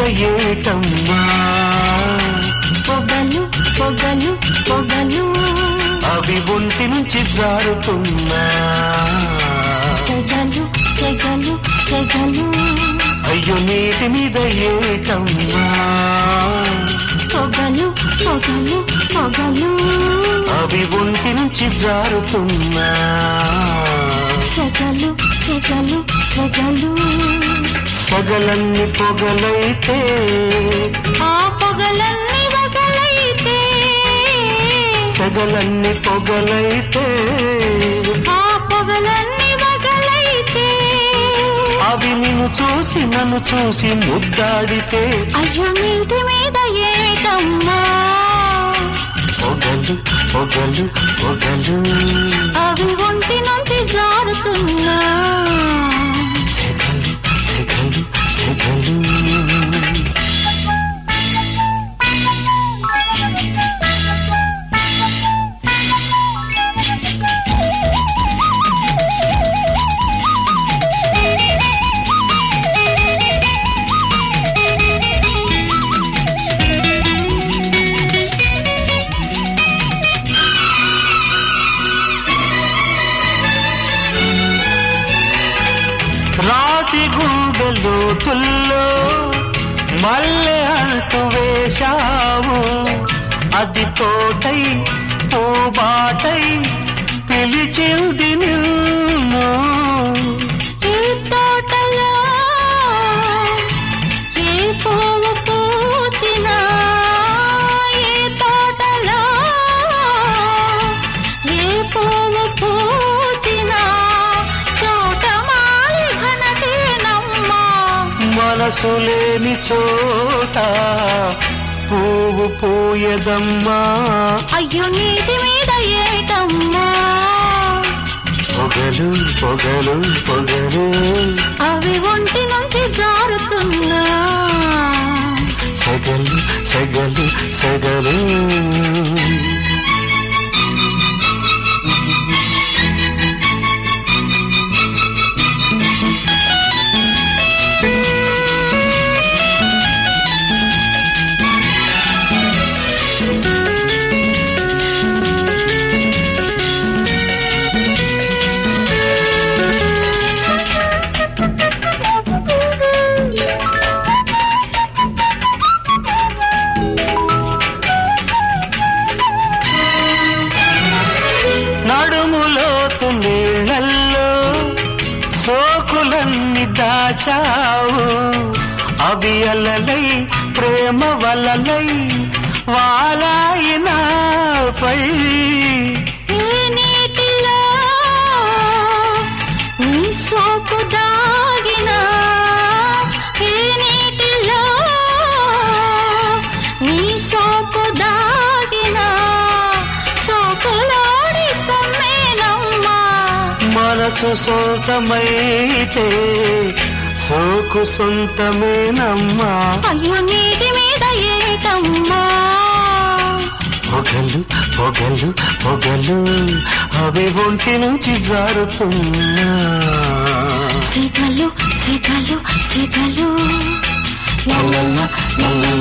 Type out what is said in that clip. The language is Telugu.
ఏటమ్మా పొగలు పొగలు పొగలు అవి ఒంటి నుంచి జారుతున్నా సెగలు సెగలు సెగలు అయ్యో నీటి మీద ఏటమ్మా పొగలు పొగలు పొగలు అవి ఒంటి నుంచి జారుతున్నా సెగలు సెగలు సెగలు సగలన్ని పొగలైతే ఆ పొగలన్నీ వగలైతే సగలన్ని పొగలైతే ఆ పొగలన్నీ వగలైతే అవి నిన్ను చూసి నన్ను చూసి ముద్దాడితే అయ్యో నీటి మీద ఏమిటమ్మా పొగలు పొగలు పొగలు అవి ఒంటి నుంచి జారుతున్నా సెగలు సెగలు సెగలు రాతి గుండెలోతుల్లో మల్లె అంటూ వేశావు అది తోటై పూబాటై పిలిచింది నిన్ను ఈ తోటలో ఏ పువ్వు పూచినా ఈ తోటలో ఏ పువ్వు పూచినా తోటమాలి ఘనతేనమ్మా మనసు లేని చోట పువ్వు పోయదమ్మా అయ్యో నీటి మీద ఏటమ్మా పొగలు పొగలు పొగలు అవి ఒంటి నుంచి జారుతున్నా సెగలు సెగలు సెగలు నడుములోతు నీళ్ళల్లో సోకులన్నీ దాచావు అవి అలలై ప్రేమ వలలై వాలాయినాపై ఈ నీటిలో నీ సోకు దాగినా ఈ నీటిలో నీ సోకు దాగినా సోకులాడి సొమ్మేనమ్మా మనసు సొంతమైతే సోకు సొంతమేనమ్మా అయ్యో నీటి మీద ఏటమ్మా పొగలు పొగలు పొగలు అవి ఒంటి నుంచి జారుతున్నా సెగలు సెగలు సెగలు లల్లల్ల లల్లల్ల